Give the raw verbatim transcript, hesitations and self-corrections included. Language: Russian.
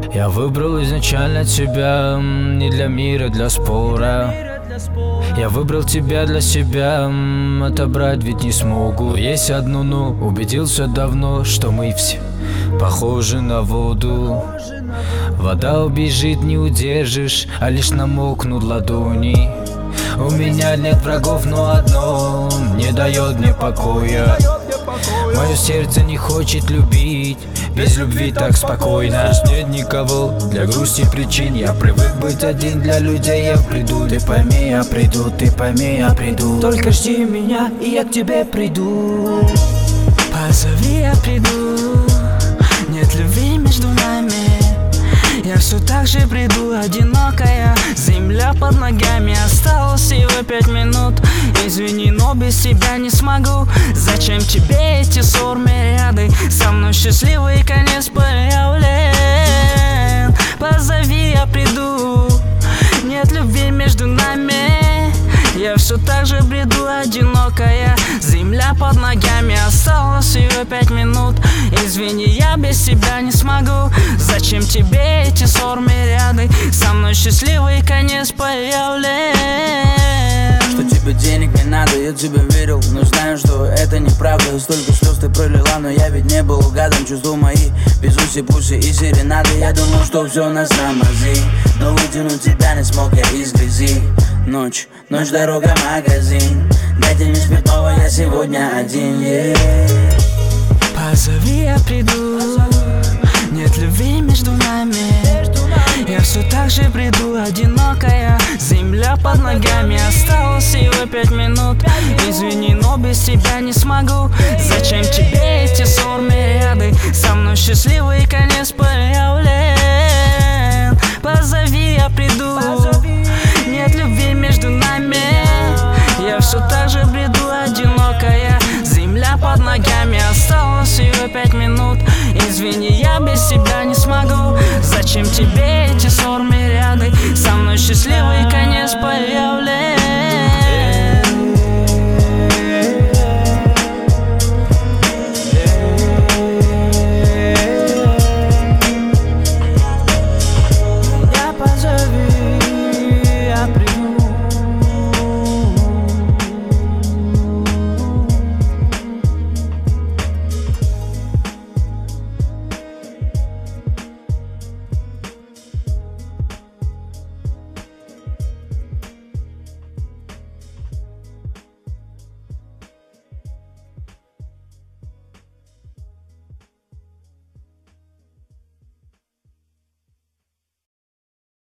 Я выбрал изначально тебя не для мира, для спора. Я выбрал тебя для себя, отобрать ведь не смогу. Есть одно но, убедился давно, что мы все похожи на воду. Вода убежит, не удержишь, а лишь намокнут ладони. У меня нет врагов, но одно не дает мне покоя. Мое сердце не хочет любить, без любви так спокойно. Нет никого для грусти причин, я привык быть один, для людей я приду. Ты пойми, я приду, ты пойми, я приду. Только жди меня, и я к тебе приду. Позови, я приду. Нет любви между нами, я все так же приду, одинокая. Земля под ногами, осталось всего пять минут. Извини, но без тебя не смогу. Зачем тебе эти сормиады? Со мной счастливый конец появлен. Позови, я приду. Нет любви между нами, я все так же бреду, одинокая. Земля под ногами, осталось всего пять минут. Извини, я без тебя не смогу. Зачем тебе эти сормиады? Со мной счастливый конец появлен. Что тебе денег не надо, я тебе верил, но знаю, что это неправда. Столько слез ты пролила, но я ведь не был гадом. Чувства мои, безуси, пуси и серенады. Я думал, что все на самози, но вытянуть тебя не смог я из грязи. Ночь, ночь, дорога, магазин. Дайте мне спиртного, я сегодня один, yeah. Позови, я приду. Нет любви между нами, я все так же приду, одинокая. Земля под ногами, осталось всего пять минут. Извини, но без тебя не смогу. Зачем тебе эти сормиады? Со мной счастливый конец появлен. Позови, я приду. Нет любви между нами, я все так же бреду, одинокая. Земля под ногами, осталось всего пять минут. Извини, я без тебя не смогу. Зачем тебе эти сормиады? Со мной счастливый конец появлен.